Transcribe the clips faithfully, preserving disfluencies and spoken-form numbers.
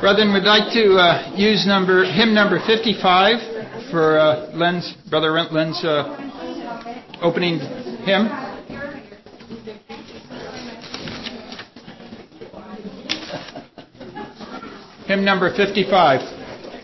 Brethren, we'd like to uh, use number hymn number fifty-five for uh, Len's, Brother Len's uh, opening hymn. Hymn number fifty-five.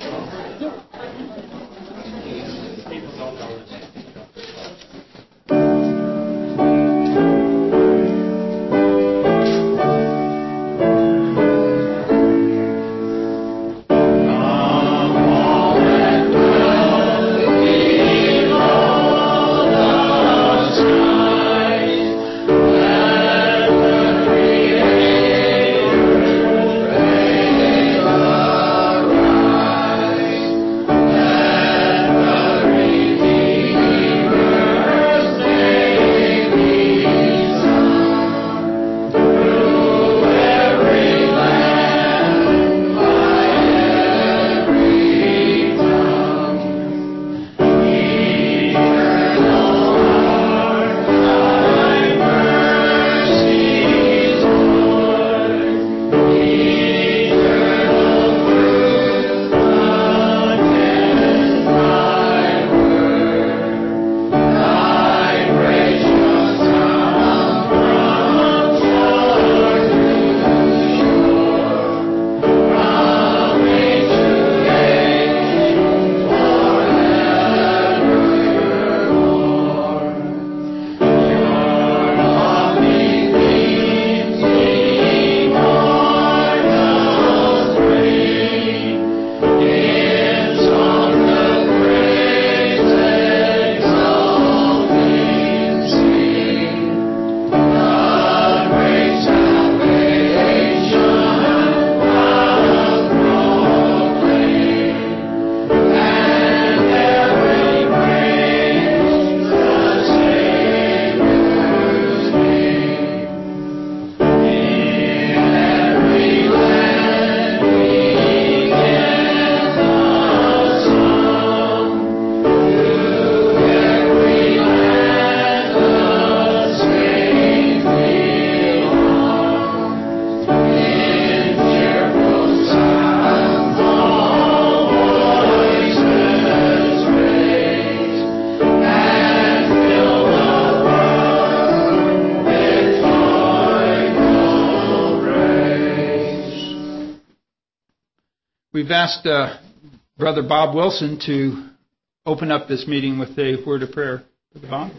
We've asked uh, Brother Bob Wilson to open up this meeting with a word of prayer. Brother Bob?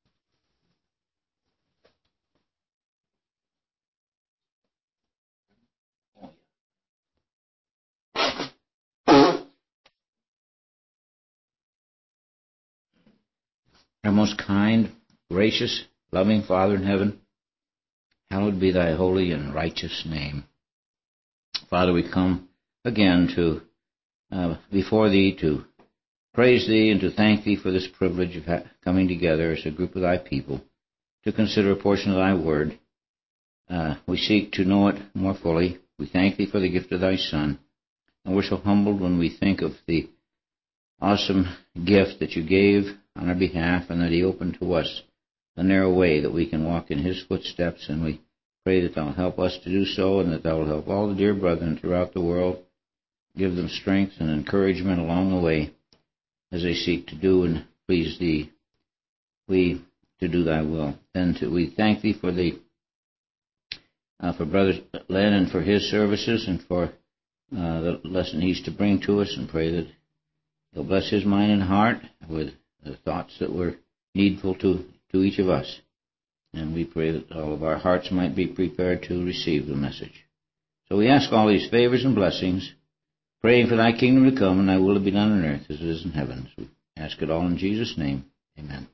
Our most kind, gracious, loving Father in heaven, hallowed be thy holy and righteous name. Father, we come again to uh, before thee to praise thee and to thank thee for this privilege of ha- coming together as a group of thy people to consider a portion of thy word. Uh, we seek to know it more fully. We thank thee for the gift of thy Son, and we're so humbled when we think of the awesome gift that you gave on our behalf and that he opened to us a narrow way that we can walk in his footsteps, and we pray that thou will help us to do so and that thou will help all the dear brethren throughout the world. Give them strength and encouragement along the way as they seek to do and please thee. We to do thy will. Then to, we thank thee for the uh, for Brother Len and for his services and for uh, the lesson he's to bring to us, and pray that he'll bless his mind and heart with the thoughts that were needful to, to each of us. And we pray that all of our hearts might be prepared to receive the message. So we ask all these favors and blessings, praying for thy kingdom to come and thy will to be done on earth as it is in heaven. So we ask it all in Jesus' name. Amen.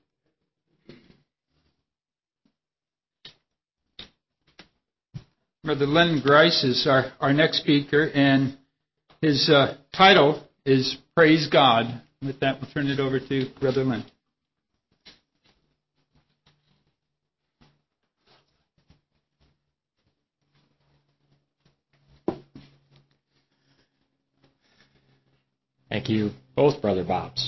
Brother Len Grice is our, our next speaker, and his uh, title is Praise God. With that, we'll turn it over to Brother Len. Thank you both, Brother Bobs.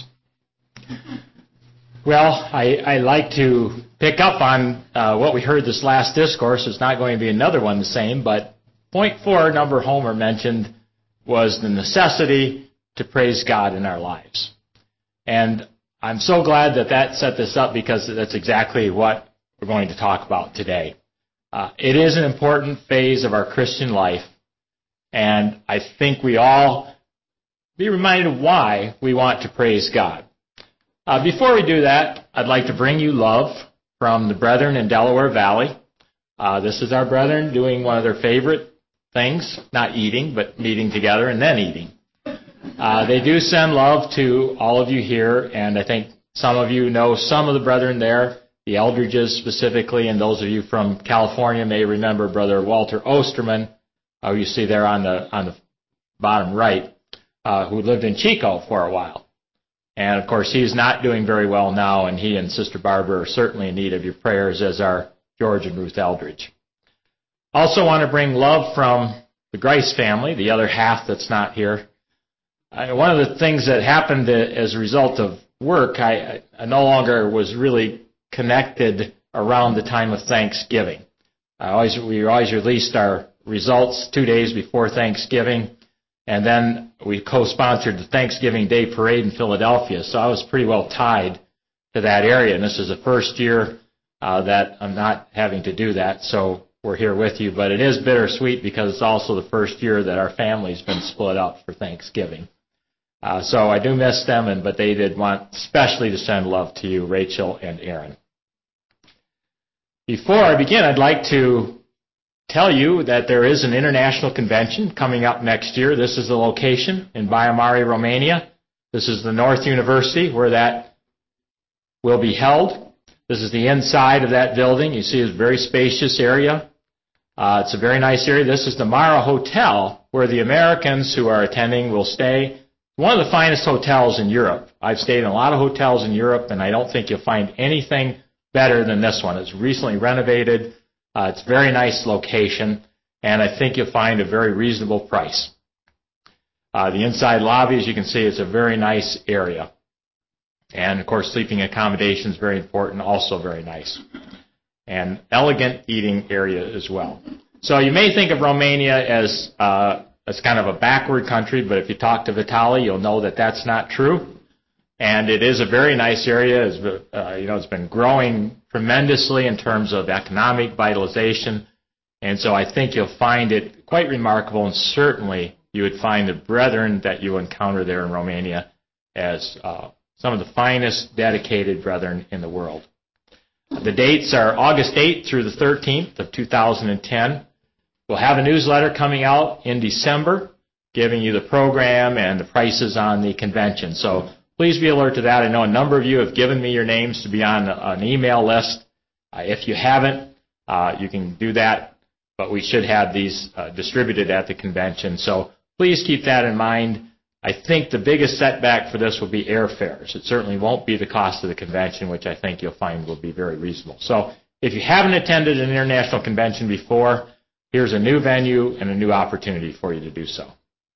Well, I, I like to pick up on uh, what we heard this last discourse. It's not going to be another one the same, but point four, number Homer mentioned, was the necessity to praise God in our lives. And I'm so glad that that set this up, because that's exactly what we're going to talk about today. Uh, it is an important phase of our Christian life, and I think we all be reminded of why we want to praise God. Uh, before we do that, I'd like to bring you love from the brethren in Delaware Valley. Uh, this is our brethren doing one of their favorite things, not eating, but meeting together and then eating. Uh, they do send love to all of you here, and I think some of you know some of the brethren there, the Eldridges specifically, and those of you from California may remember Brother Walter Osterman, who you see there on the on the bottom right, uh, who lived in Chico for a while. And, of course, he's not doing very well now, and he and Sister Barbara are certainly in need of your prayers, as are George and Ruth Eldridge. Also want to bring love from the Grice family, the other half that's not here. I, one of the things that happened as a result of work, I, I no longer was really connected around the time of Thanksgiving. I always, we always released our results two days before Thanksgiving, and then we co-sponsored the Thanksgiving Day Parade in Philadelphia, so I was pretty well tied to that area, and this is the first year uh, that I'm not having to do that, so we're here with you. But it is bittersweet because it's also the first year that our family's been split up for Thanksgiving. Uh, so I do miss them, and but they did want especially to send love to you, Rachel and Aaron. Before I begin, I'd like to tell you that there is an international convention coming up next year. This is the location in Baia Mare, Romania. This is the North University where that will be held. This is the inside of that building. You see it's a very spacious area. Uh, it's a very nice area. This is the Mara Hotel, where the Americans who are attending will stay. One of the finest hotels in Europe. I've stayed in a lot of hotels in Europe, and I don't think you'll find anything better than this one. It's recently renovated. Uh, it's a very nice location, and I think you'll find a very reasonable price. Uh, the inside lobby, as you can see, is a very nice area. And, of course, sleeping accommodation is very important, also very nice. And elegant eating area as well. So you may think of Romania as uh, as kind of a backward country, but if you talk to Vitaly, you'll know that that's not true. And it is a very nice area. It's, uh, you know, it's been growing tremendously in terms of economic vitalization. And so I think you'll find it quite remarkable, and certainly you would find the brethren that you encounter there in Romania as uh, some of the finest dedicated brethren in the world. The dates are August eighth through the thirteenth of two thousand ten. We'll have a newsletter coming out in December giving you the program and the prices on the convention. So please be alert to that. I know a number of you have given me your names to be on an email list. Uh, if you haven't, uh, you can do that, but we should have these uh, distributed at the convention. So please keep that in mind. I think the biggest setback for this will be airfares. It certainly won't be the cost of the convention, which I think you'll find will be very reasonable. So if you haven't attended an international convention before, here's a new venue and a new opportunity for you to do so.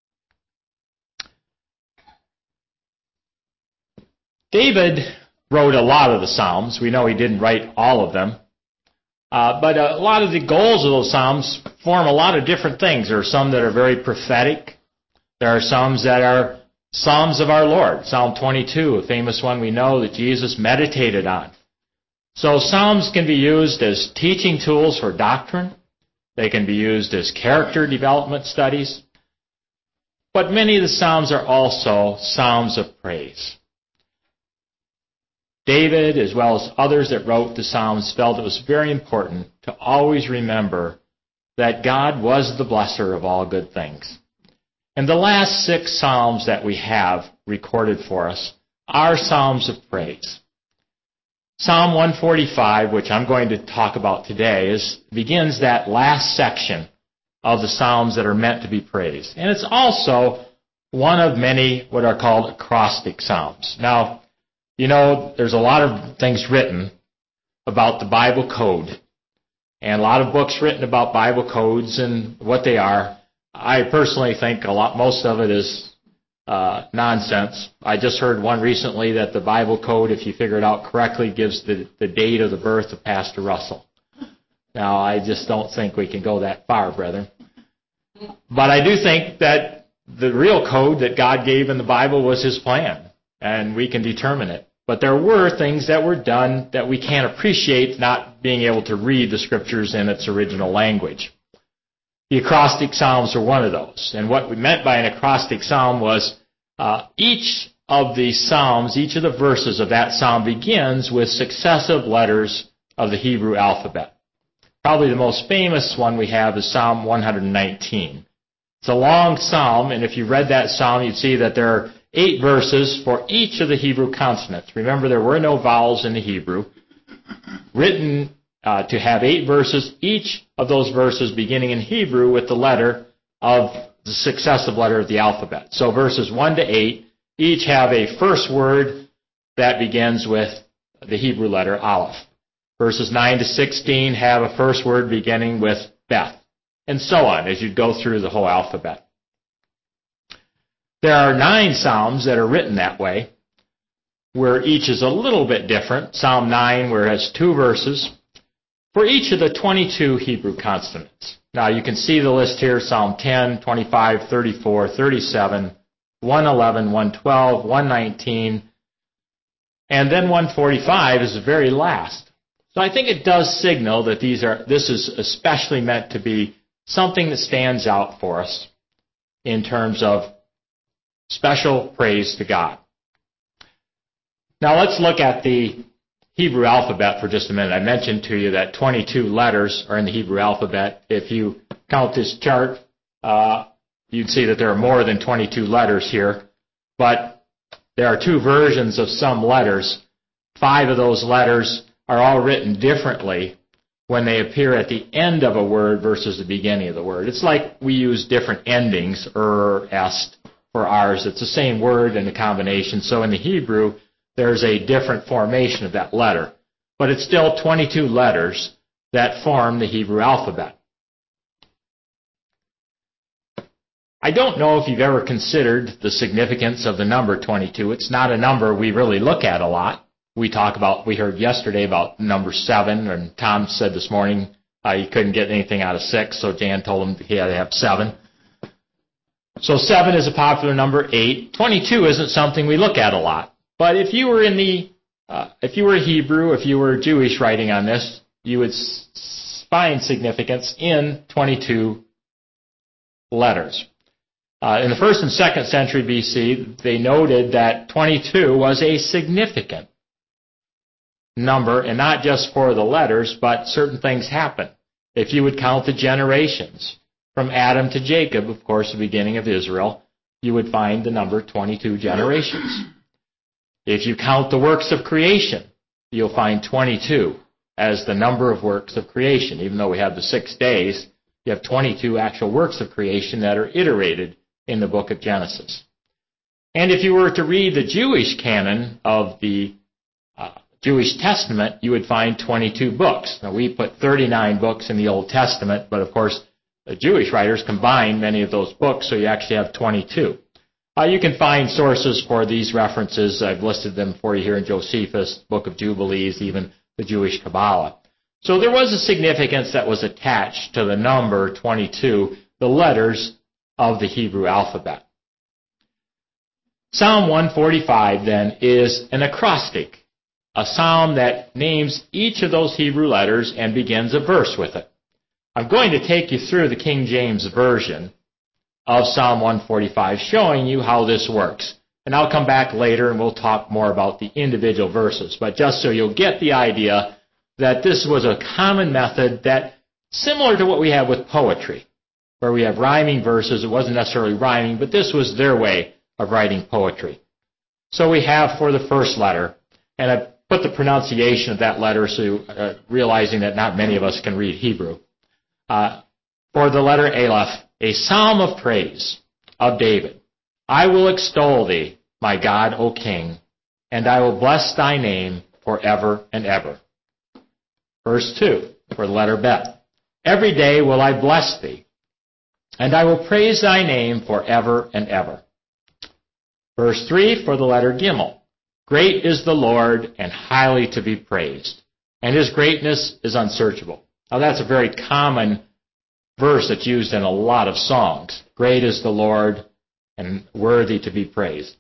David wrote a lot of the Psalms. We know he didn't write all of them. Uh, but a lot of the goals of those Psalms form a lot of different things. There are some that are very prophetic. There are some that are Psalms of our Lord. Psalm twenty-two, a famous one we know that Jesus meditated on. So Psalms can be used as teaching tools for doctrine. They can be used as character development studies. But many of the Psalms are also Psalms of praise. David, as well as others that wrote the Psalms, felt it was very important to always remember that God was the blesser of all good things. And the last six Psalms that we have recorded for us are Psalms of praise. Psalm one forty-five, which I'm going to talk about today, is begins that last section of the Psalms that are meant to be praised. And it's also one of many what are called acrostic Psalms. Now, you know, there's a lot of things written about the Bible code, and a lot of books written about Bible codes and what they are. I personally think a lot, most of it is uh, nonsense. I just heard one recently that the Bible code, if you figure it out correctly, gives the, the date of the birth of Pastor Russell. Now, I just don't think we can go that far, brethren. But I do think that the real code that God gave in the Bible was His plan, and we can determine it. But there were things that were done that we can't appreciate not being able to read the Scriptures in its original language. The acrostic psalms are one of those. And what we meant by an acrostic psalm was uh, each of the psalms, each of the verses of that psalm begins with successive letters of the Hebrew alphabet. Probably the most famous one we have is Psalm one nineteen. It's a long psalm, and if you read that psalm, you'd see that there are eight verses for each of the Hebrew consonants. Remember, there were no vowels in the Hebrew. Written uh, to have eight verses, each of those verses beginning in Hebrew with the letter of the successive letter of the alphabet. So verses one to eight each have a first word that begins with the Hebrew letter Aleph. Verses nine to sixteen have a first word beginning with Beth, and so on as you go through the whole alphabet. There are nine psalms that are written that way, where each is a little bit different. Psalm nine, where it has two verses, for each of the twenty-two Hebrew consonants. Now you can see the list here, Psalm ten, twenty-five, thirty-four, thirty-seven, one eleven, one twelve, one nineteen, and then one forty-five is the very last. So I think it does signal that these are this is especially meant to be something that stands out for us in terms of special praise to God. Now let's look at the Hebrew alphabet for just a minute. I mentioned to you that twenty-two letters are in the Hebrew alphabet. If you count this chart, uh, you'd see that there are more than twenty-two letters here. But there are two versions of some letters. Five of those letters are all written differently when they appear at the end of a word versus the beginning of the word. It's like we use different endings, er, est, for ours. It's the same word in the combination. So in the Hebrew, there's a different formation of that letter. But it's still twenty-two letters that form the Hebrew alphabet. I don't know if you've ever considered the significance of the number twenty-two. It's not a number we really look at a lot. We talk about, we heard yesterday about number seven, and Tom said this morning uh, he couldn't get anything out of six, so Jan told him he had to have seven. So seven is a popular number, eight. twenty-two isn't something we look at a lot. But if you were in the, uh, if you were Hebrew, if you were Jewish writing on this, you would s- find significance in twenty-two letters. Uh, in the first and second century B C, they noted that twenty-two was a significant number, and not just for the letters, but certain things happen. If you would count the generations, from Adam to Jacob, of course, the beginning of Israel, you would find the number twenty-two generations. If you count the works of creation, you'll find twenty-two as the number of works of creation. Even though we have the six days, you have twenty-two actual works of creation that are iterated in the book of Genesis. And if you were to read the Jewish canon of the uh, Jewish Testament, you would find twenty-two books. Now, we put thirty-nine books in the Old Testament, but of course, the Jewish writers combined many of those books, so you actually have twenty-two. Uh, you can find sources for these references. I've listed them for you here in Josephus, Book of Jubilees, even the Jewish Kabbalah. So there was a significance that was attached to the number twenty-two, the letters of the Hebrew alphabet. Psalm one forty-five, then, is an acrostic, a psalm that names each of those Hebrew letters and begins a verse with it. I'm going to take you through the King James Version of Psalm one forty-five, showing you how this works. And I'll come back later and we'll talk more about the individual verses. But just so you'll get the idea that this was a common method that, similar to what we have with poetry, where we have rhyming verses. It wasn't necessarily rhyming, but this was their way of writing poetry. So we have for the first letter, and I put the pronunciation of that letter so uh, realizing that not many of us can read Hebrew. Uh, for the letter Aleph, a psalm of praise of David. I will extol thee, my God, O King, and I will bless thy name forever and ever. Verse two, for the letter Bet. Every day will I bless thee, and I will praise thy name forever and ever. Verse three, for the letter Gimel. Great is the Lord, and highly to be praised, and his greatness is unsearchable. Now that's a very common verse that's used in a lot of songs. Great is the Lord, and worthy to be praised.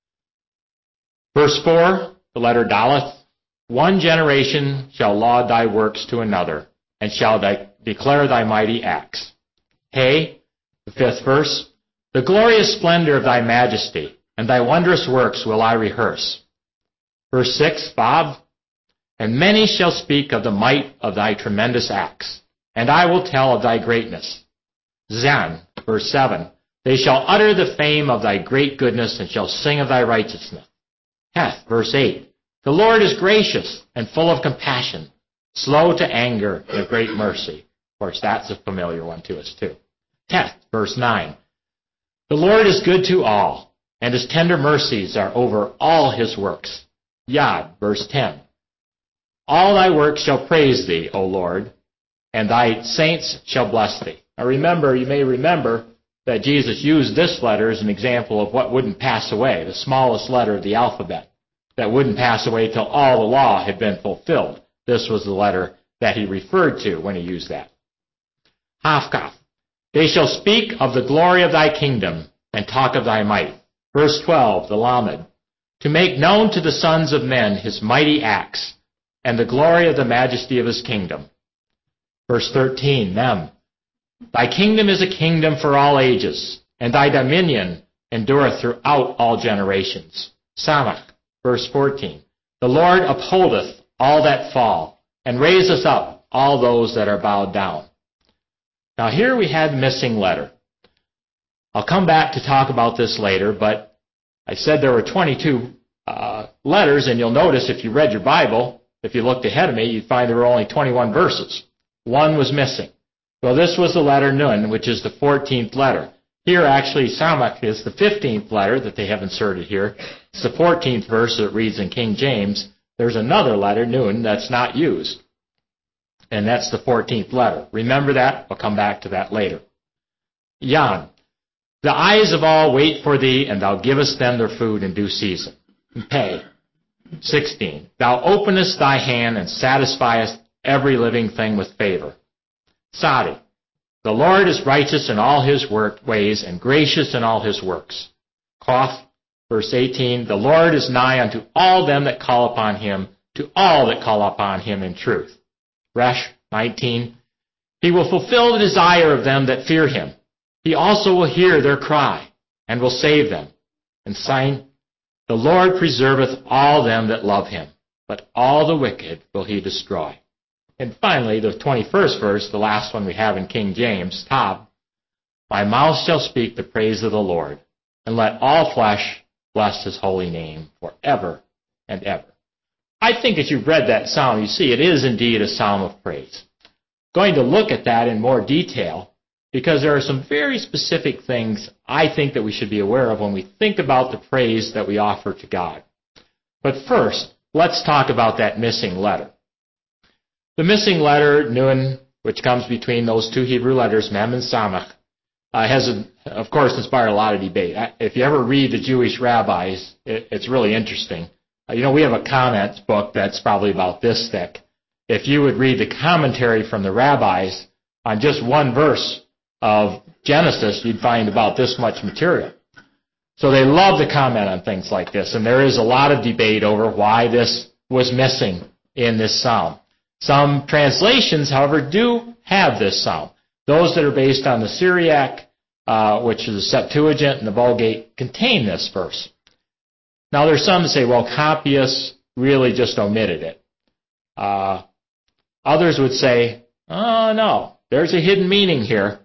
Verse four, the letter Daleth. One generation shall laud thy works to another, and shall de- declare thy mighty acts. Hey, the fifth verse. The glorious splendor of thy majesty, and thy wondrous works will I rehearse. Verse six, Bob. And many shall speak of the might of thy tremendous acts, and I will tell of thy greatness. Zan, verse seven. They shall utter the fame of thy great goodness, and shall sing of thy righteousness. Heth, verse eight. The Lord is gracious and full of compassion, slow to anger and of great mercy. Of course, that's a familiar one to us too. Teth, verse nine. The Lord is good to all, and his tender mercies are over all his works. Yod, verse ten. All thy works shall praise thee, O Lord, and thy saints shall bless thee. Now remember, you may remember that Jesus used this letter as an example of what wouldn't pass away, the smallest letter of the alphabet, that wouldn't pass away till all the law had been fulfilled. This was the letter that he referred to when he used that. Hafkaf. They shall speak of the glory of thy kingdom and talk of thy might. Verse twelve, the Lamed. To make known to the sons of men his mighty acts and the glory of the majesty of his kingdom. Verse thirteen, Mem. Thy kingdom is a kingdom for all ages, and thy dominion endureth throughout all generations. Samach. Verse fourteen. The Lord upholdeth all that fall, and raiseth up all those that are bowed down. Now here we had the missing letter. I'll come back to talk about this later, but I said there were twenty-two uh, letters, and you'll notice if you read your Bible, if you looked ahead of me, you'd find there were only twenty-one verses. One was missing. Well, this was the letter Nun, which is the fourteenth letter. Here, actually, Samach is the fifteenth letter that they have inserted here. It's the fourteenth verse that reads in King James. There's another letter, Nun, that's not used. And that's the fourteenth letter. Remember that? I'll come back to that later. Yan. The eyes of all wait for thee, and thou givest them their food in due season. Pay. sixteen. Thou openest thy hand and satisfiest every living thing with favor. Sadi. The Lord is righteous in all his work, ways and gracious in all his works. Koth. Verse eighteen. The Lord is nigh unto all them that call upon him, to all that call upon him in truth. Resh. nineteen. He will fulfill the desire of them that fear him. He also will hear their cry, and will save them. And Sign. The Lord preserveth all them that love him, but all the wicked will he destroy. And finally, the twenty-first verse, the last one we have in King James, Tab. My mouth shall speak the praise of the Lord, and let all flesh bless his holy name forever and ever. I think as you've read that psalm, you see it is indeed a psalm of praise. Going to look at that in more detail, because there are some very specific things I think that we should be aware of when we think about the praise that we offer to God. But first, let's talk about that missing letter. The missing letter, Nun, which comes between those two Hebrew letters, Mem and Samach, uh, has, a, of course, inspired a lot of debate. If you ever read the Jewish rabbis, it, it's really interesting. Uh, you know, we have a comments book that's probably about this thick. If you would read the commentary from the rabbis on just one verse of Genesis, you'd find about this much material. So they love to comment on things like this, and there is a lot of debate over why this was missing in this psalm. Some translations, however, do have this psalm. Those that are based on the Syriac, uh, which is the Septuagint and the Vulgate, contain this verse. Now, there's some that say, well, Coppius really just omitted it. Uh, others would say, oh, no, there's a hidden meaning here.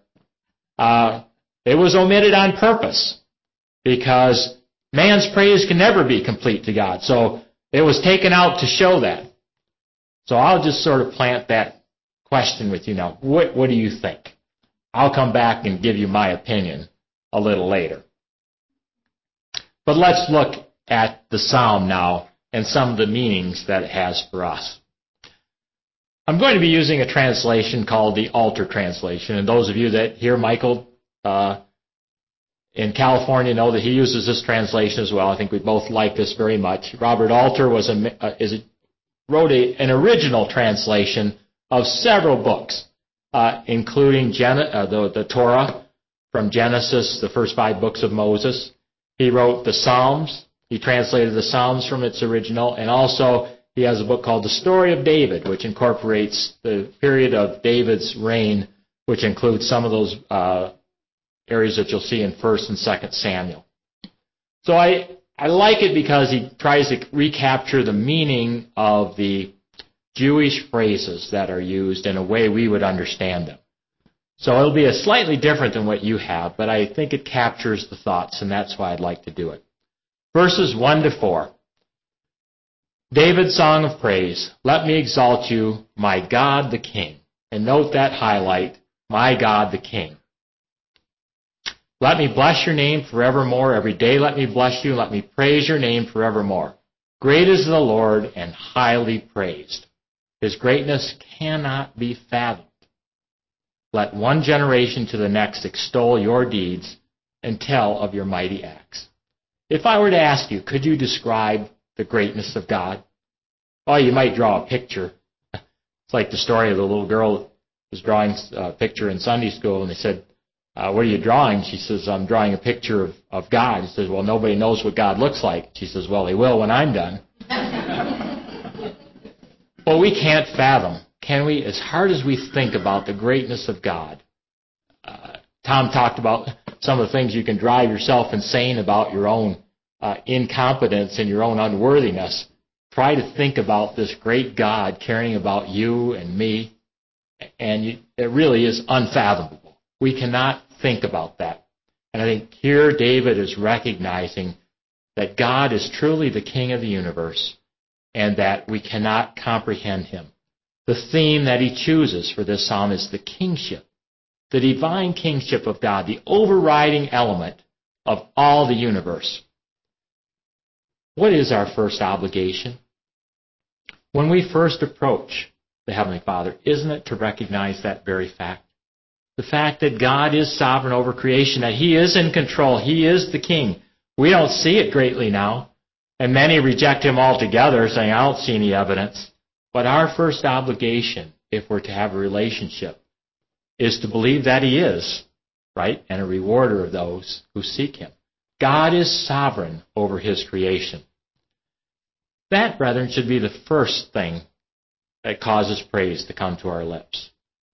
Uh, it was omitted on purpose because man's praise can never be complete to God. So it was taken out to show that. So I'll just sort of plant that question with you now. What, what do you think? I'll come back and give you my opinion a little later. But let's look at the psalm now and some of the meanings that it has for us. I'm going to be using a translation called the Alter translation, and those of you that hear Michael uh, in California know that he uses this translation as well. I think we both like this very much. Robert Alter was a, uh, is a, wrote a, an original translation of several books, uh, including Gen- uh, the, the Torah, from Genesis, the first five books of Moses. He wrote the Psalms. He translated the Psalms from its original. And also, he has a book called The Story of David, which incorporates the period of David's reign, which includes some of those uh, areas that you'll see in First and Second Samuel. So I, I like it because he tries to recapture the meaning of the Jewish phrases that are used in a way we would understand them. So it'll be a slightly different than what you have, but I think it captures the thoughts, and that's why I'd like to do it. Verses one to four. David's song of praise. Let me exalt you, my God the King. And note that highlight, my God the King. Let me bless your name forevermore. Every day let me bless you. Let me praise your name forevermore. Great is the Lord and highly praised. His greatness cannot be fathomed. Let one generation to the next extol your deeds and tell of your mighty acts. If I were to ask you, could you describe the greatness of God? Oh, you might draw a picture. It's like the story of the little girl who was drawing a picture in Sunday school, and they said, uh, what are you drawing? She says, I'm drawing a picture of, of God. He says, well, nobody knows what God looks like. She says, well, he will when I'm done. Well, we can't fathom, can we? As hard as we think about the greatness of God. Uh, Tom talked about some of the things you can drive yourself insane about your own uh, incompetence and your own unworthiness. Try to think about this great God caring about you and me, and you, it really is unfathomable. We cannot think about that. And I think here David is recognizing that God is truly the King of the universe and that we cannot comprehend him. The theme that he chooses for this psalm is the kingship, the divine kingship of God, the overriding element of all the universe. What is our first obligation? When we first approach the Heavenly Father, isn't it to recognize that very fact? The fact that God is sovereign over creation, that he is in control, he is the king. We don't see it greatly now, and many reject him altogether, saying, I don't see any evidence. But our first obligation, if we're to have a relationship, is to believe that he is, right, and a rewarder of those who seek him. God is sovereign over his creation. That, brethren, should be the first thing that causes praise to come to our lips.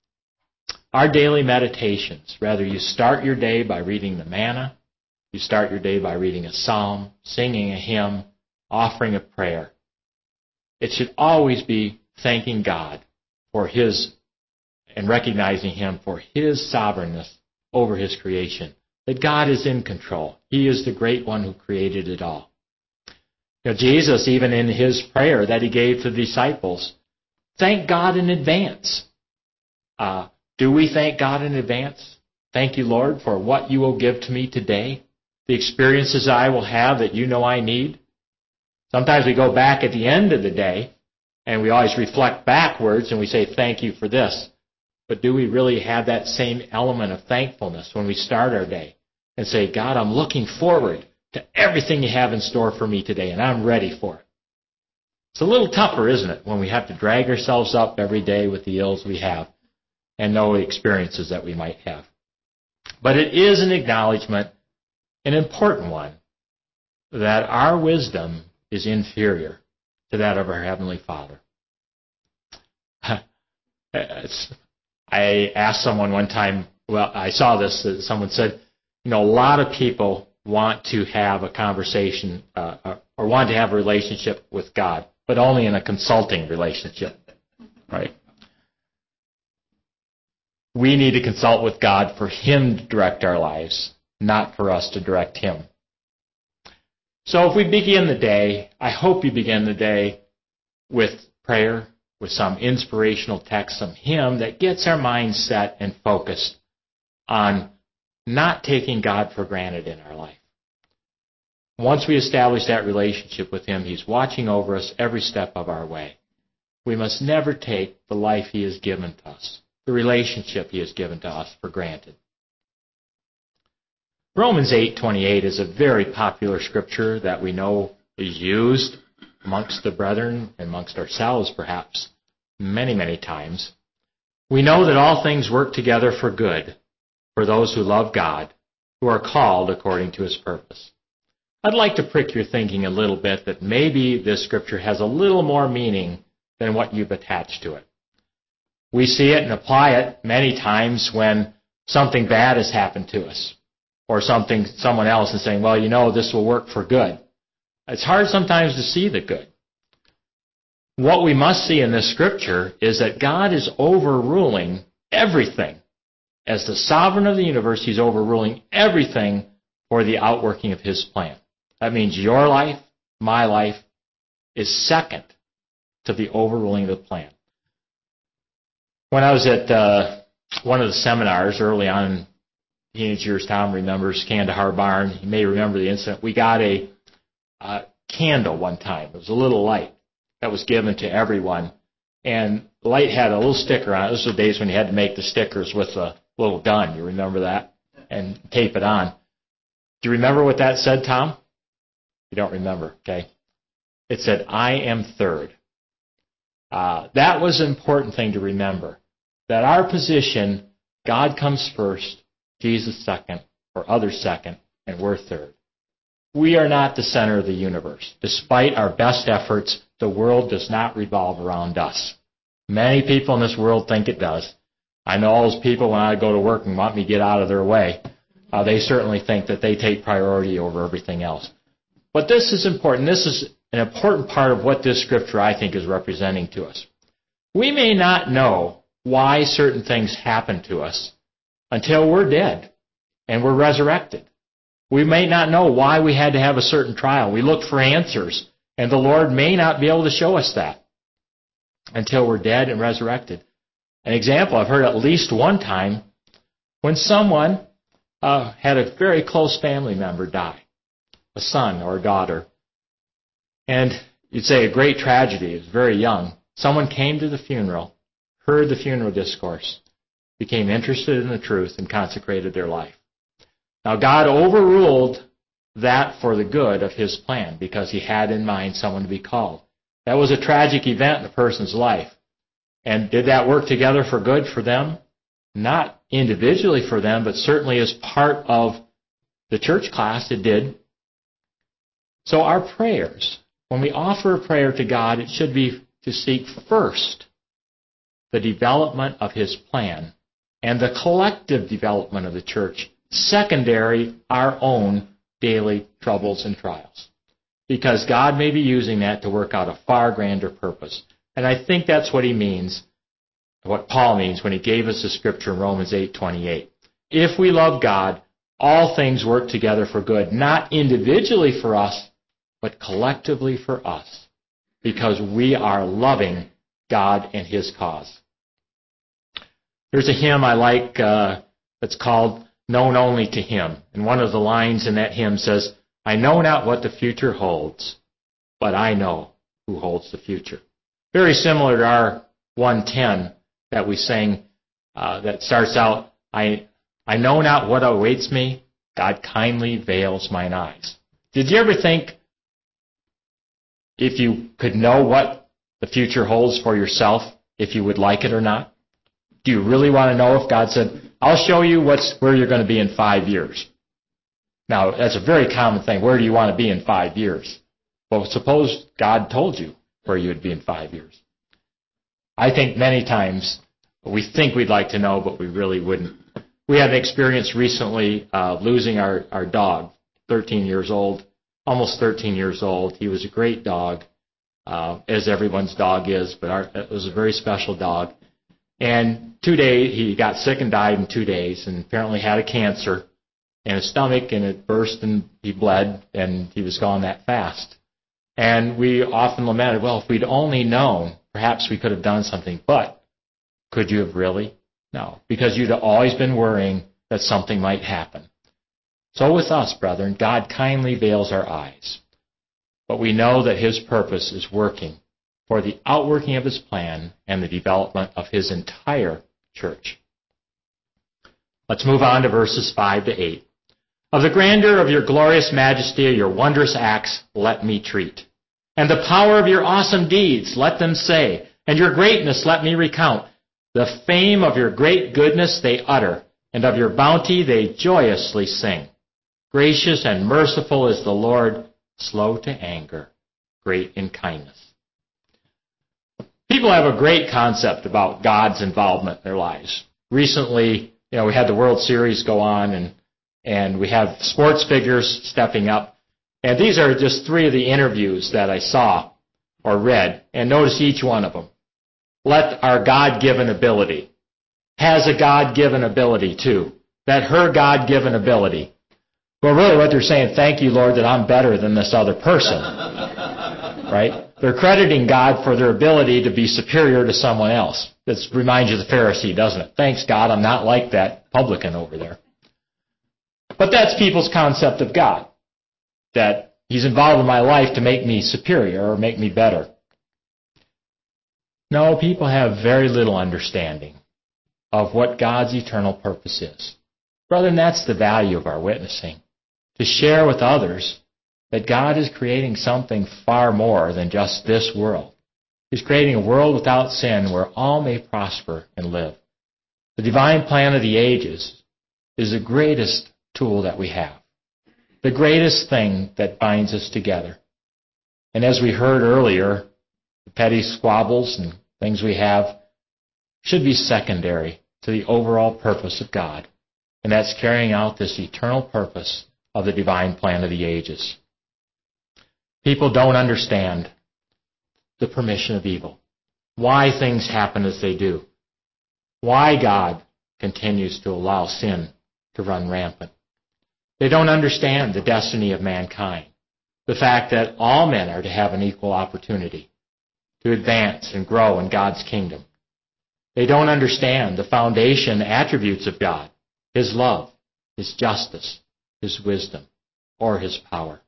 Our daily meditations, whether you start your day by reading the manna, you start your day by reading a psalm, singing a hymn, offering a prayer, it should always be thanking God for his, and recognizing him for his sovereignness over his creation. That God is in control. He is the great one who created it all. You know, Jesus, even in his prayer that he gave to the disciples, thanked God in advance. Uh, do we thank God in advance? Thank you, Lord, for what you will give to me today, the experiences I will have that you know I need. Sometimes we go back at the end of the day, and we always reflect backwards, and we say, thank you for this. But do we really have that same element of thankfulness when we start our day and say, God, I'm looking forward to everything you have in store for me today, and I'm ready for it? It's a little tougher, isn't it, when we have to drag ourselves up every day with the ills we have and know the experiences that we might have. But it is an acknowledgement, an important one, that our wisdom is inferior to that of our Heavenly Father. I asked someone one time, well, I saw this, someone said, you know, a lot of people want to have a conversation uh, or want to have a relationship with God, but only in a consulting relationship, right? We need to consult with God for him to direct our lives, not for us to direct him. So if we begin the day, I hope you begin the day with prayer, with some inspirational text, some hymn that gets our minds set and focused on not taking God for granted in our life. Once we establish that relationship with him, he's watching over us every step of our way. We must never take the life he has given to us, the relationship he has given to us, for granted. Romans eight twenty-eight is a very popular scripture that we know is used amongst the brethren, amongst ourselves perhaps, many, many times. We know that all things work together for good for those who love God, who are called according to his purpose. I'd like to prick your thinking a little bit that maybe this scripture has a little more meaning than what you've attached to it. We see it and apply it many times when something bad has happened to us, or something, someone else is saying, well, you know, this will work for good. It's hard sometimes to see the good. What we must see in this scripture is that God is overruling everything. As the sovereign of the universe, he's overruling everything for the outworking of his plan. That means your life, my life, is second to the overruling of the plan. When I was at uh, one of the seminars early on in teenage years, Tom remembers Kandahar Barn. You may remember the incident. We got a uh, candle one time. It was a little light that was given to everyone. And the light had a little sticker on it. Those were the days when you had to make the stickers with a little gun. You remember that? And tape it on. Do you remember what that said, Tom? You don't remember, okay? It said, I am third. Uh, that was an important thing to remember. That our position, God comes first, Jesus second, or others second, and we're third. We are not the center of the universe. Despite our best efforts, the world does not revolve around us. Many people in this world think it does. I know all those people, when I go to work and want me to get out of their way, uh, they certainly think that they take priority over everything else. But this is important. This is an important part of what this scripture, I think, is representing to us. We may not know why certain things happen to us until we're dead and we're resurrected. We may not know why we had to have a certain trial. We look for answers, and the Lord may not be able to show us that until we're dead and resurrected. An example I've heard at least one time when someone uh, had a very close family member die, a son or a daughter. And you'd say a great tragedy. It was very young. Someone came to the funeral, heard the funeral discourse, became interested in the truth, and consecrated their life. Now, God overruled that for the good of his plan because he had in mind someone to be called. That was a tragic event in a person's life. And did that work together for good for them? Not individually for them, but certainly as part of the church class, it did. So our prayers, when we offer a prayer to God, it should be to seek first the development of his plan and the collective development of the church. Secondary, our own daily troubles and trials. Because God may be using that to work out a far grander purpose. And I think that's what he means, what Paul means when he gave us the scripture in Romans eight twenty-eight. If we love God, all things work together for good, not individually for us, but collectively for us, because we are loving God and his cause. There's a hymn I like uh, that's called Known Only to Him. And one of the lines in that hymn says, I know not what the future holds, but I know who holds the future. Very similar to our one ten that we sang uh, that starts out, I, I know not what awaits me, God kindly veils mine eyes. Did you ever think if you could know what the future holds for yourself, if you would like it or not? Do you really want to know if God said, I'll show you what's where you're going to be in five years? Now, that's a very common thing. Where do you want to be in five years? Well, suppose God told you where you would be in five years. I think many times we think we'd like to know, but we really wouldn't. We had an experience recently uh, losing our, our dog, thirteen years old, almost thirteen years old. He was a great dog, uh, as everyone's dog is, but our, it was a very special dog. And two days, he got sick and died in two days and apparently had a cancer in his stomach, and it burst and he bled, and he was gone that fast. And we often lamented, well, if we'd only known, perhaps we could have done something. But could you have really? No, because you'd have always been worrying that something might happen. So with us, brethren, God kindly veils our eyes. But we know that his purpose is working for the outworking of his plan and the development of his entire church. Let's move on to verses five to eight. Of the grandeur of your glorious majesty, your wondrous acts, let me treat. And the power of your awesome deeds, let them say. And your greatness, let me recount. The fame of your great goodness they utter. and of your bounty they joyously sing. Gracious and merciful is the Lord, slow to anger, great in kindness. People have a great concept about God's involvement in their lives. Recently, you know, we had the World Series go on, and and we have sports figures stepping up. And these are just three of the interviews that I saw or read, and notice each one of them. Let our God-given ability. Has a God-given ability, too. That her God-given ability. Well, really what they're saying, thank you, Lord, that I'm better than this other person. Right? They're crediting God for their ability to be superior to someone else. This reminds you of the Pharisee, doesn't it? Thanks, God, I'm not like that publican over there. But that's people's concept of God. That He's involved in my life to make me superior or make me better. No, people have very little understanding of what God's eternal purpose is. Brethren, that's the value of our witnessing. To share with others that God is creating something far more than just this world. He's creating a world without sin where all may prosper and live. The divine plan of the ages is the greatest tool that we have. The greatest thing that binds us together. And as we heard earlier, the petty squabbles and things we have should be secondary to the overall purpose of God. And that's carrying out this eternal purpose of the divine plan of the ages. People don't understand the permission of evil. Why things happen as they do. Why God continues to allow sin to run rampant. They don't understand the destiny of mankind. The fact that all men are to have an equal opportunity to advance and grow in God's kingdom. They don't understand the foundation attributes of God, His love, His justice, His wisdom, or His power.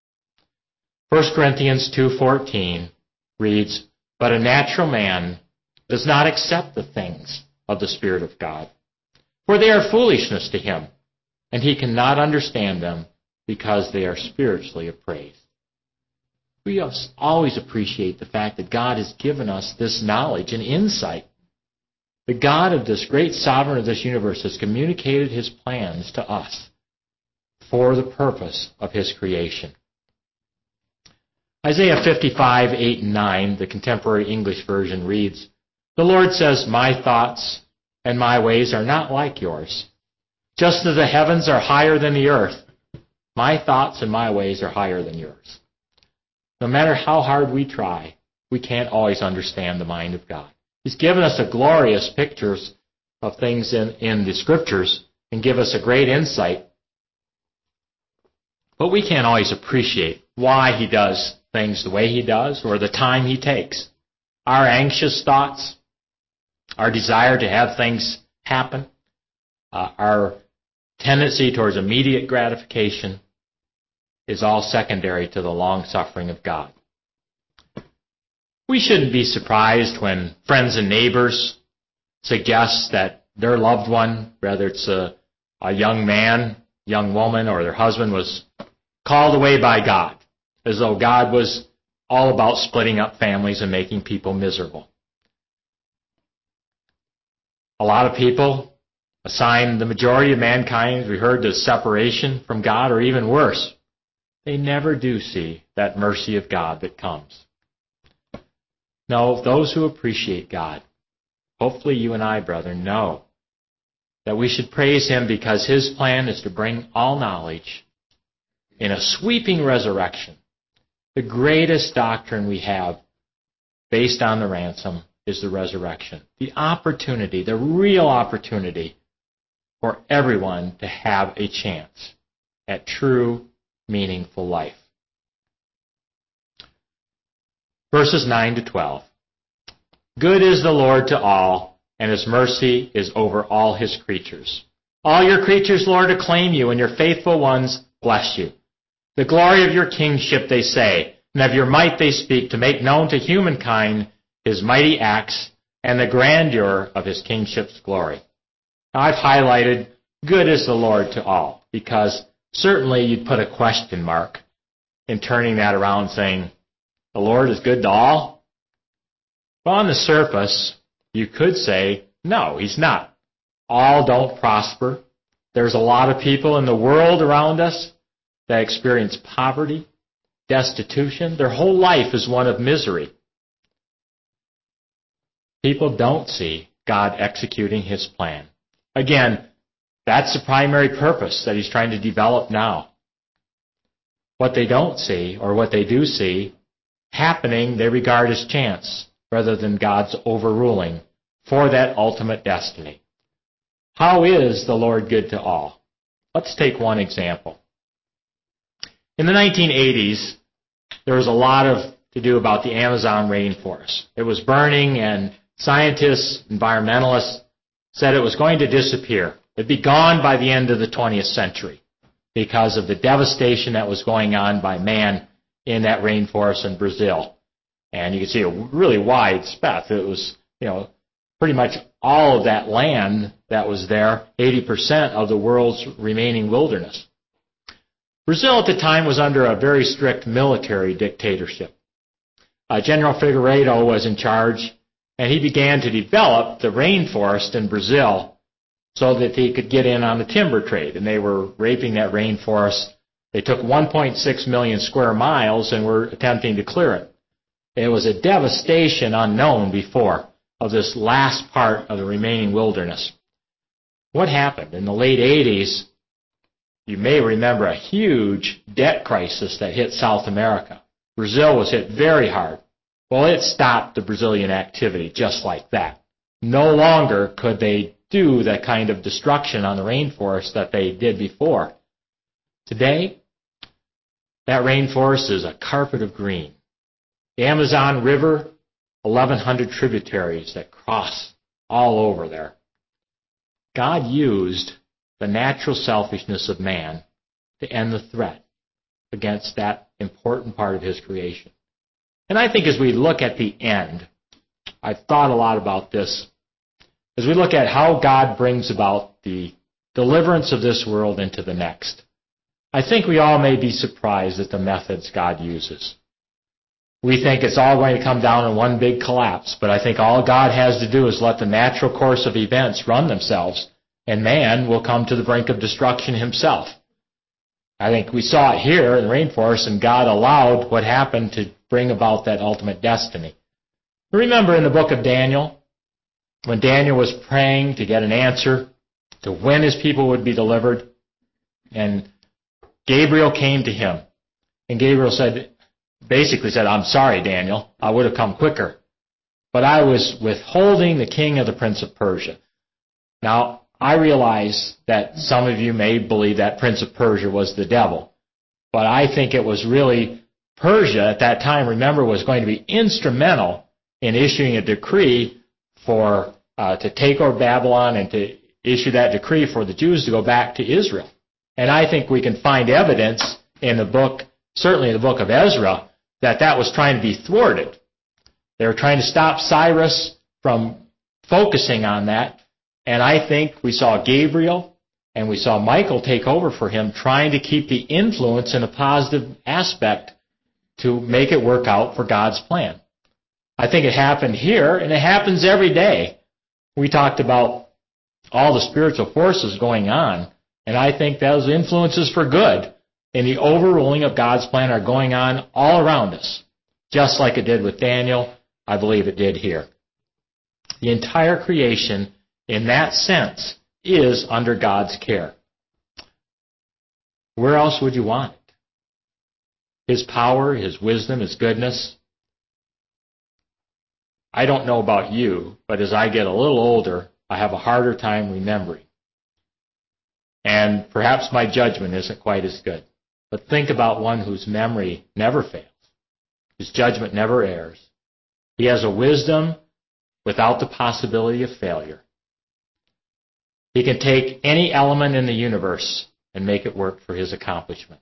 First Corinthians two fourteen reads, But a natural man does not accept the things of the Spirit of God, for they are foolishness to him, and he cannot understand them because they are spiritually appraised. We always appreciate the fact that God has given us this knowledge and insight. The God of this great sovereign of this universe has communicated His plans to us for the purpose of His creation. Isaiah fifty-five, eight and nine, the contemporary English version reads, The Lord says, My thoughts and my ways are not like yours. Just as the heavens are higher than the earth, my thoughts and my ways are higher than yours. No matter how hard we try, we can't always understand the mind of God. He's given us a glorious pictures of things in, in the Scriptures and give us a great insight. But we can't always appreciate why He does things the way He does or the time He takes. Our anxious thoughts, our desire to have things happen, uh, our tendency towards immediate gratification is all secondary to the long-suffering of God. We shouldn't be surprised when friends and neighbors suggest that their loved one, whether it's a, a young man, young woman, or their husband, was called away by God, as though God was all about splitting up families and making people miserable. A lot of people assign the majority of mankind, as we heard, to separation from God, or even worse. They never do see that mercy of God that comes. No, those who appreciate God, hopefully you and I, brethren, know that we should praise Him because His plan is to bring all knowledge in a sweeping resurrection. The greatest doctrine we have based on the ransom is the resurrection. The opportunity, the real opportunity for everyone to have a chance at true, meaningful life. Verses nine to twelve. Good is the Lord to all, and His mercy is over all His creatures. All your creatures, Lord, acclaim you, and your faithful ones bless you. The glory of your kingship they say, and of your might they speak, to make known to humankind His mighty acts and the grandeur of His kingship's glory. Now, I've highlighted, good is the Lord to all, because certainly you'd put a question mark in turning that around saying, the Lord is good to all? Well, on the surface, you could say, no, He's not. all don't prosper. There's a lot of people in the world around us that experience poverty, destitution. Their whole life is one of misery. People don't see God executing His plan. Again, that's the primary purpose that He's trying to develop now. What they don't see, or what they do see, happening, they regard as chance rather than God's overruling for that ultimate destiny. How is the Lord good to all? Let's take one example. In the nineteen eighties, there was a lot of to do about the Amazon rainforest. It was burning, and scientists, environmentalists said it was going to disappear. It'd be gone by the end of the twentieth century because of the devastation that was going on by man in that rainforest in Brazil. And you can see a really wide swath. It was, you know, pretty much all of that land that was there, eighty percent of the world's remaining wilderness. Brazil at the time was under a very strict military dictatorship. Uh, General Figueiredo was in charge, and he began to develop the rainforest in Brazil so that he could get in on the timber trade. And they were raping that rainforest. They took one point six million square miles and were attempting to clear it. It was a devastation unknown before of this last part of the remaining wilderness. What happened? In the late eighties, you may remember a huge debt crisis that hit South America. Brazil was hit very hard. Well, it stopped the Brazilian activity just like that. No longer could they do that kind of destruction on the rainforest that they did before. Today, that rainforest is a carpet of green. The Amazon River, eleven hundred tributaries that cross all over there. God used the natural selfishness of man to end the threat against that important part of His creation. And I think as we look at the end, I've thought a lot about this. As we look at how God brings about the deliverance of this world into the next, I think we all may be surprised at the methods God uses. We think it's all going to come down in one big collapse, but I think all God has to do is let the natural course of events run themselves, and man will come to the brink of destruction himself. I think we saw it here in the rainforest, and God allowed what happened to bring about that ultimate destiny. Remember in the book of Daniel, when Daniel was praying to get an answer to when his people would be delivered, and Gabriel came to him, and Gabriel said, basically said, I'm sorry, Daniel, I would have come quicker, but I was withholding the king of the prince of Persia. Now, I realize that some of you may believe that prince of Persia was the devil, but I think it was really Persia at that time, remember, was going to be instrumental in issuing a decree for uh, to take over Babylon and to issue that decree for the Jews to go back to Israel. And I think we can find evidence in the book, certainly in the book of Ezra, that that was trying to be thwarted. They were trying to stop Cyrus from focusing on that. And I think we saw Gabriel and we saw Michael take over for him, trying to keep the influence in a positive aspect to make it work out for God's plan. I think it happened here, and it happens every day. We talked about all the spiritual forces going on, and I think those influences for good in the overruling of God's plan are going on all around us, just like it did with Daniel. I believe it did here. The entire creation, in that sense, is under God's care. Where else would you want it? His power, His wisdom, His goodness. I don't know about you, but as I get a little older, I have a harder time remembering. And perhaps my judgment isn't quite as good. But think about one whose memory never fails. His judgment never errs. He has a wisdom without the possibility of failure. He can take any element in the universe and make it work for His accomplishment.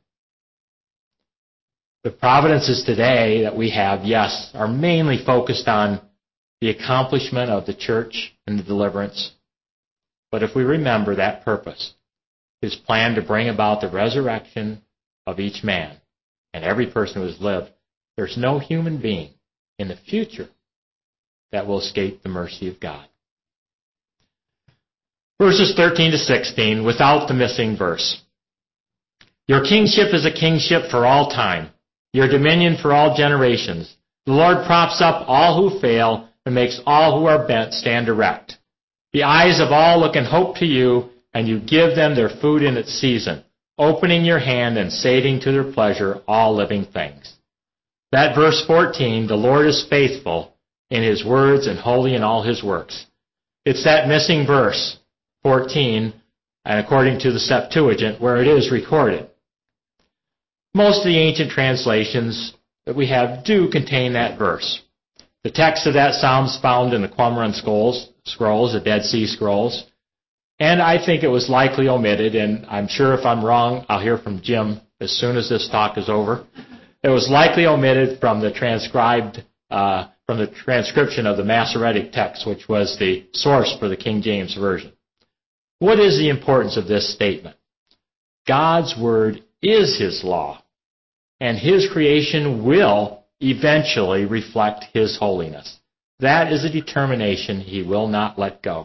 The providences today that we have, yes, are mainly focused on the accomplishment of the church and the deliverance. But if we remember that purpose, His plan to bring about the resurrection of each man and every person who has lived, there's no human being in the future that will escape the mercy of God. Verses thirteen to sixteen, without the missing verse. Your kingship is a kingship for all time, your dominion for all generations. The Lord props up all who fail and makes all who are bent stand erect. The eyes of all look in hope to you, and you give them their food in its season, opening your hand and sating to their pleasure all living things. That verse fourteen, the Lord is faithful in his words and holy in all his works. It's that missing verse, fourteen, and according to the Septuagint, where it is recorded. Most of the ancient translations that we have do contain that verse. The text of that psalm is found in the Qumran scrolls, scrolls, the Dead Sea Scrolls, and I think it was likely omitted, and I'm sure if I'm wrong, I'll hear from Jim as soon as this talk is over. It was likely omitted from the transcribed, uh, from the transcription of the Masoretic text, which was the source for the King James Version. What is the importance of this statement? God's Word is his law, and his creation will eventually reflect his holiness. That is a determination he will not let go.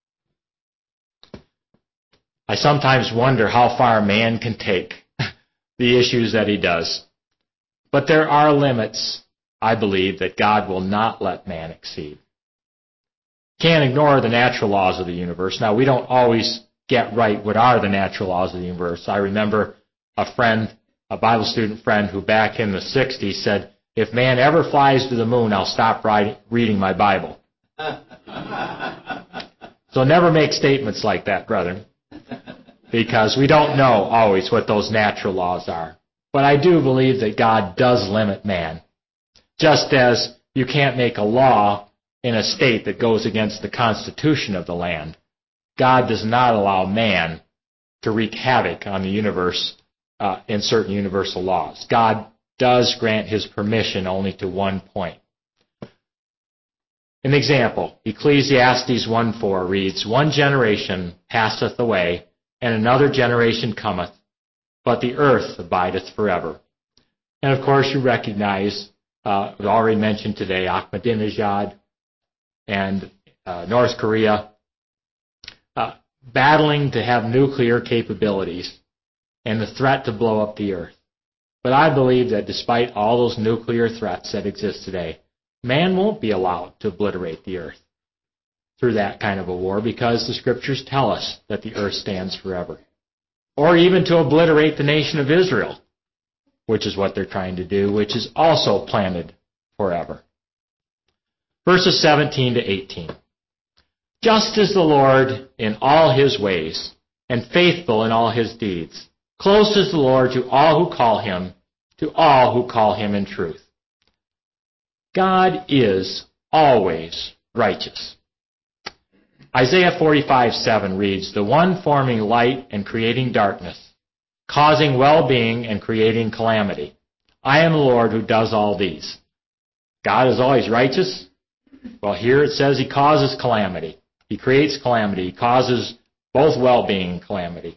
I sometimes wonder how far man can take the issues that he does. But there are limits, I believe, that God will not let man exceed. Can't ignore the natural laws of the universe. Now, we don't always get right what are the natural laws of the universe. I remember a friend, a Bible student friend, who back in the sixties said, if man ever flies to the moon, I'll stop writing, reading my Bible. So never make statements like that, brethren, because we don't know always what those natural laws are. But I do believe that God does limit man, just as you can't make a law in a state that goes against the constitution of the land. God does not allow man to wreak havoc on the universe uh, in certain universal laws. God does grant his permission only to one point. An example, Ecclesiastes one four reads, one generation passeth away, and another generation cometh, but the earth abideth forever. And of course you recognize, uh, we already mentioned today, Ahmadinejad and uh, North Korea, uh, battling to have nuclear capabilities and the threat to blow up the earth. But I believe that despite all those nuclear threats that exist today, man won't be allowed to obliterate the earth through that kind of a war, because the scriptures tell us that the earth stands forever. Or even to obliterate the nation of Israel, which is what they're trying to do, which is also planted forever. Verses seventeen to eighteen. Just is the Lord in all his ways, and faithful in all his deeds. Close is the Lord to all who call him, to all who call him in truth. God is always righteous. Isaiah forty-five seven reads, the one forming light and creating darkness, causing well-being and creating calamity. I am the Lord who does all these. God is always righteous. Well, here it says he causes calamity. He creates calamity. He causes both well-being and calamity.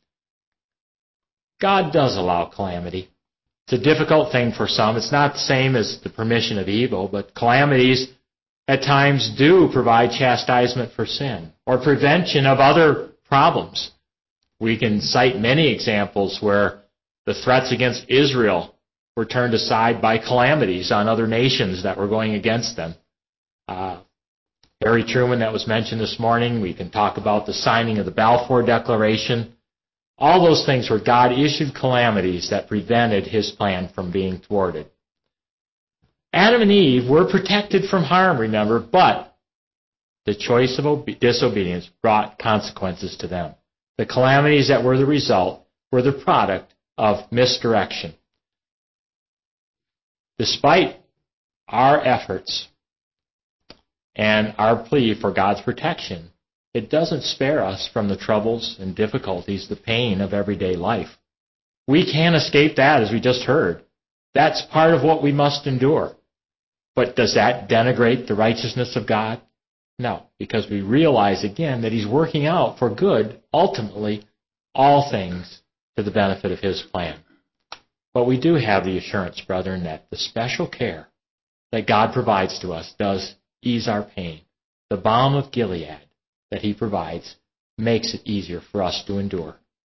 God does allow calamity. It's a difficult thing for some. It's not the same as the permission of evil, but calamities at times do provide chastisement for sin or prevention of other problems. We can cite many examples where the threats against Israel were turned aside by calamities on other nations that were going against them. Uh, Harry Truman, that was mentioned this morning. We can talk about the signing of the Balfour Declaration. All those things where God issued calamities that prevented his plan from being thwarted. Adam and Eve were protected from harm, remember, but the choice of obe- disobedience brought consequences to them. The calamities that were the result were the product of misdirection. Despite our efforts and our plea for God's protection, it doesn't spare us from the troubles and difficulties, the pain of everyday life. We can't escape that, as we just heard. That's part of what we must endure. But does that denigrate the righteousness of God? No, because we realize again that he's working out for good, ultimately, all things to the benefit of his plan. But we do have the assurance, brethren, that the special care that God provides to us does ease our pain. The balm of Gilead that he provides makes it easier for us to endure.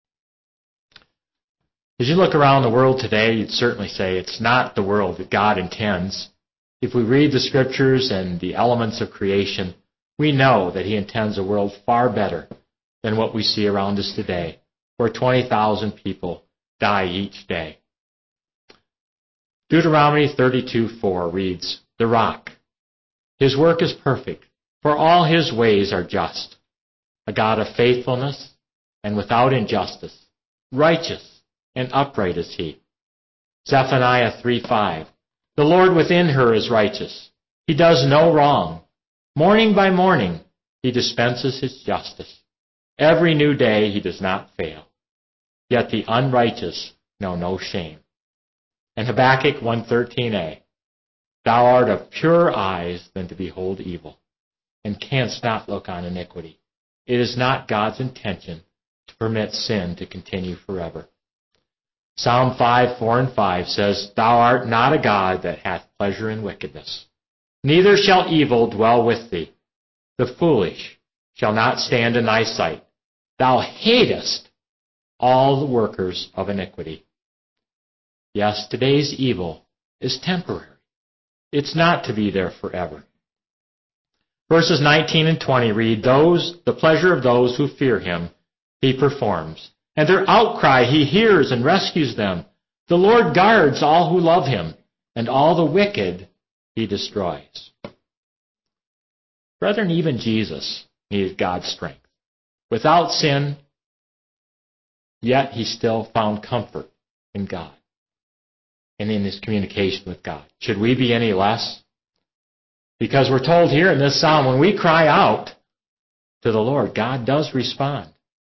As you look around the world today, you'd certainly say it's not the world that God intends. If we read the scriptures and the elements of creation, we know that he intends a world far better than what we see around us today, where twenty thousand people die each day. Deuteronomy thirty-two four reads, "The rock. His work is perfect, for all his ways are just. A God of faithfulness and without injustice, righteous and upright is he." Zephaniah three five, "The Lord within her is righteous. He does no wrong. Morning by morning he dispenses his justice. Every new day he does not fail. Yet the unrighteous know no shame." And Habakkuk one thirteen a, "Thou art of purer eyes than to behold evil, and canst not look on iniquity. It is not God's intention to permit sin to continue forever." Psalm five four and five says, "Thou art not a God that hath pleasure in wickedness, neither shall evil dwell with thee. The foolish shall not stand in thy sight. Thou hatest all the workers of iniquity." Yes, today's evil is temporary. It's not to be there forever. Verses nineteen and twenty read, "Those, the pleasure of those who fear him, he performs. And their outcry he hears and rescues them. The Lord guards all who love him, and all the wicked he destroys." Brethren, even Jesus needed God's strength. Without sin, yet he still found comfort in God and in his communication with God. Should we be any less? Because we're told here in this psalm, when we cry out to the Lord, God does respond.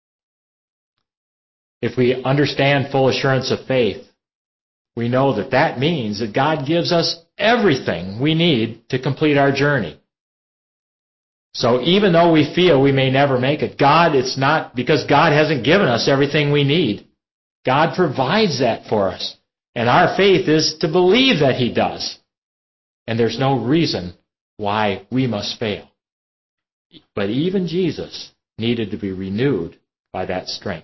If we understand full assurance of faith, we know that that means that God gives us everything we need to complete our journey. So even though we feel we may never make it, God, it's not because God hasn't given us everything we need. God provides that for us. And our faith is to believe that he does. And there's no reason why we must fail. But even Jesus needed to be renewed by that strength.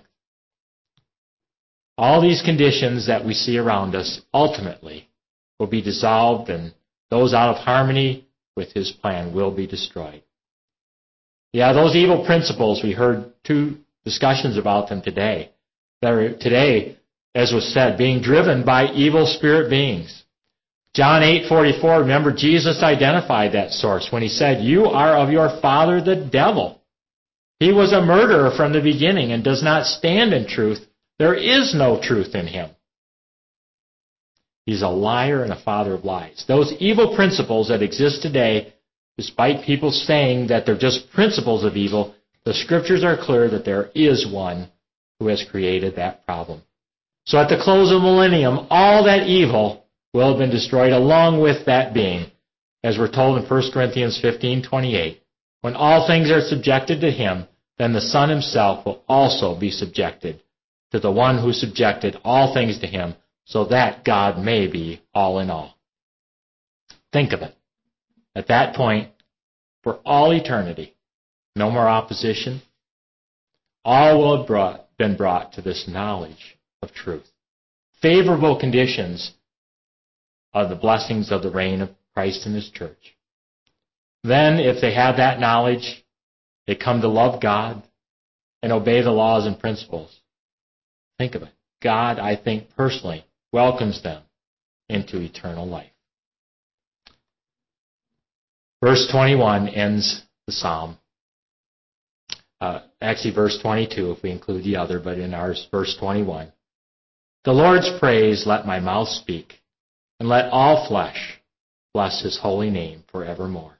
All these conditions that we see around us ultimately will be dissolved, and those out of harmony with his plan will be destroyed. Yeah, those evil principles, we heard two discussions about them today. They're today, as was said, being driven by evil spirit beings. John eight forty-four, remember Jesus identified that source when he said, "You are of your father the devil. He was a murderer from the beginning and does not stand in truth. There is no truth in him. He's a liar and a father of lies." Those evil principles that exist today, despite people saying that they're just principles of evil, the scriptures are clear that there is one who has created that problem. So at the close of the millennium, all that evil will have been destroyed along with that being, as we're told in First Corinthians fifteen twenty-eight. When all things are subjected to him, then the Son himself will also be subjected to the one who subjected all things to him, so that God may be all in all. Think of it. At that point, for all eternity, no more opposition. All will have brought, been brought to this knowledge of truth. Favorable conditions are the blessings of the reign of Christ and his church. Then, if they have that knowledge, they come to love God and obey the laws and principles. Think of it. God, I think personally, welcomes them into eternal life. Verse twenty-one ends the psalm. Uh, actually, verse twenty-two, if we include the other, but in ours, verse twenty-one. "The Lord's praise let my mouth speak, and let all flesh bless his holy name forevermore."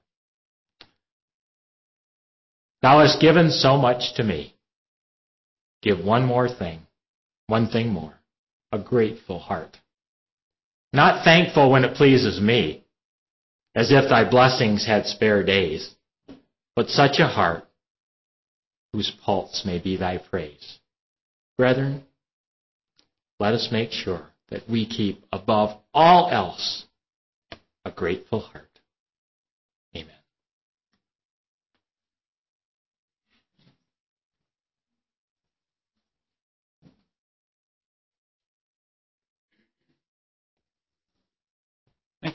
Thou hast given so much to me. Give one more thing, one thing more, a grateful heart. Not thankful when it pleases me, as if thy blessings had spare days, but such a heart whose pulse may be thy praise. Brethren, let us make sure that we keep above all else a grateful heart.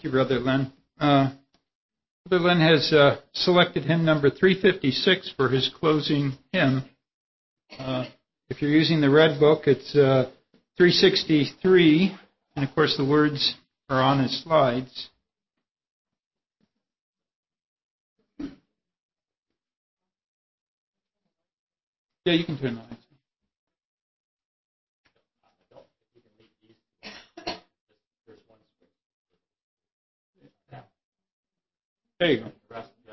Thank you, Brother Len. Uh, Brother Len has uh, selected hymn number three fifty-six for his closing hymn. Uh, if you're using the red book, it's uh, three sixty-three, and of course the words are on his slides. Yeah, you can turn the lights on. There you go.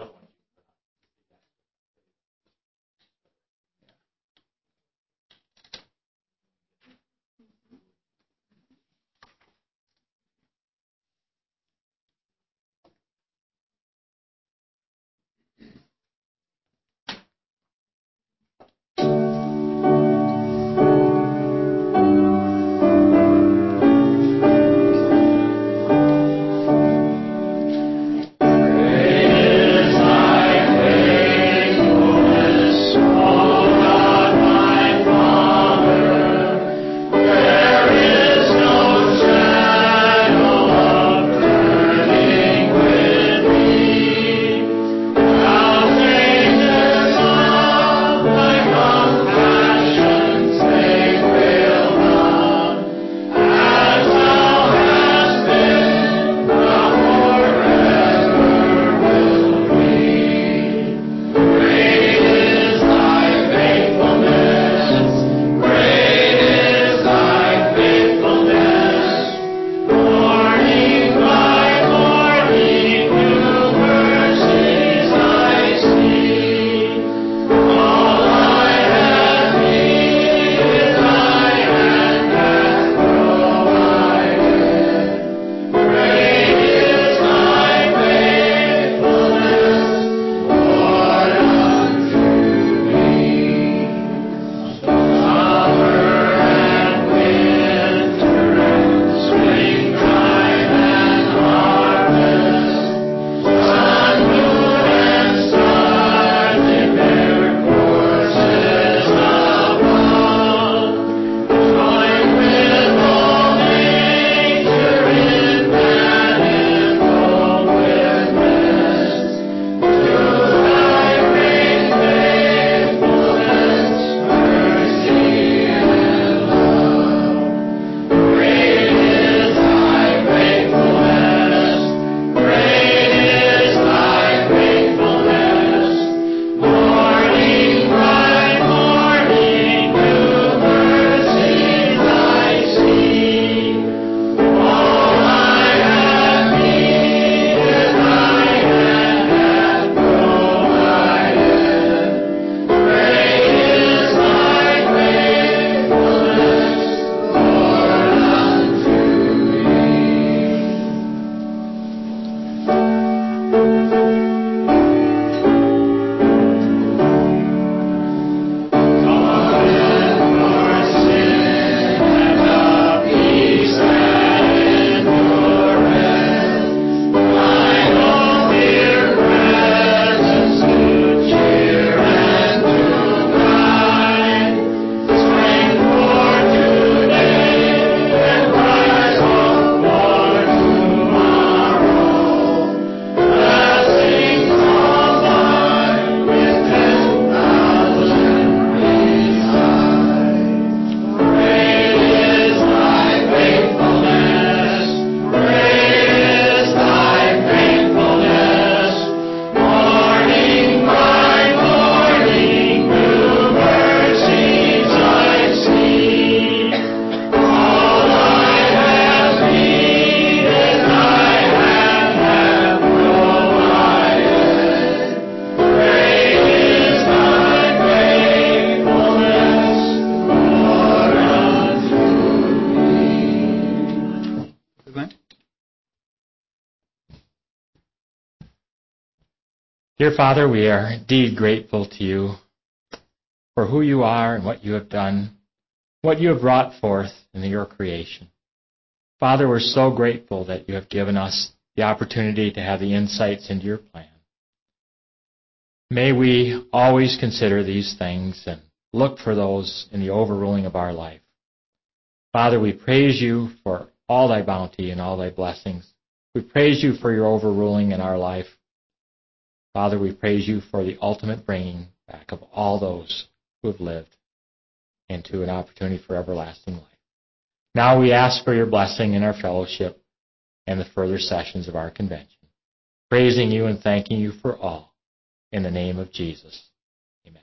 Dear Father, we are indeed grateful to you for who you are and what you have done, what you have brought forth in your creation. Father, we're so grateful that you have given us the opportunity to have the insights into your plan. May we always consider these things and look for those in the overruling of our life. Father, we praise you for all thy bounty and all thy blessings. We praise you for your overruling in our life. Father, we praise you for the ultimate bringing back of all those who have lived into an opportunity for everlasting life. Now we ask for your blessing in our fellowship and the further sessions of our convention, praising you and thanking you for all in the name of Jesus.